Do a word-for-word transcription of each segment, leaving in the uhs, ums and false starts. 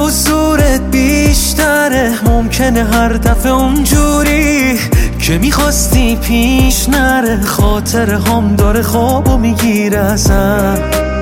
حضورت بیشتره، ممکنه هر دفعه اونجوری که میخواستی پیش نره. خاطر هم داره خوابو میگیره ازم،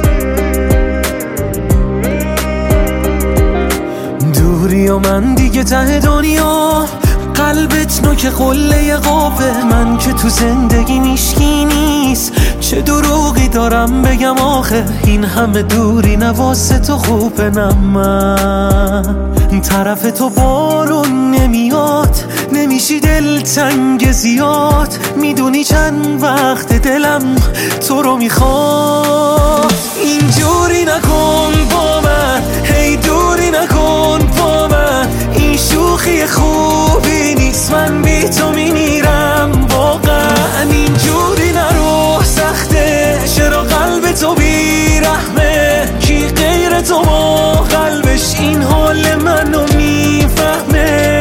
دوری و من دیگه ته دنیا. قلبت نوک قله قابه، من که تو زندگی میشکی نیست. چه دروغی دارم بگم آخه، این همه دوری نواسه تو خوبه. نه من طرف تو بارون نمیاد، نمیشی دلتنگ زیاد. میدونی چند وقت دلم تو رو میخواد. اینجوری نکن با من، هی دوری نکن با من. این شوخی خوبی نیست، من بی تو میمیرم واقعا. اینجوری نرو، سخته چرا قلب تو بیرحمه. کی غیر تو با قلبش این حال منو میفهمه.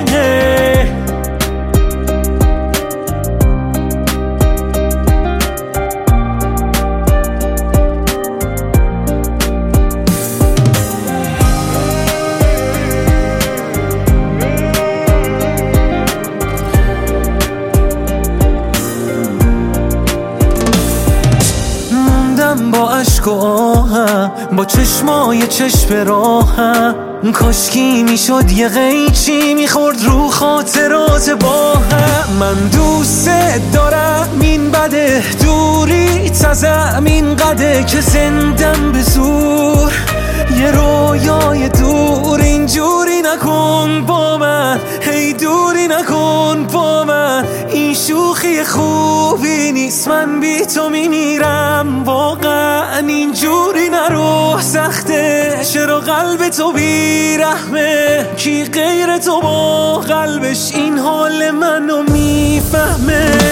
با عشق و آهم، با چشمای چشم راهم. کاشکی میشد یه قیچی میخورد رو خاطرات با هم. من دوست دارم این بده، دوری تزم این قده که زندم به زور یه رویای دور. اینجوری نکن با من، هی دوری نکن با من. این شوخی خوبی نیست، من بی تو میمیرم واقعا. اینجوری نرو، سخته چرا قلب تو بیرحمه. کی غیر تو با قلبش این حال منو میفهمه.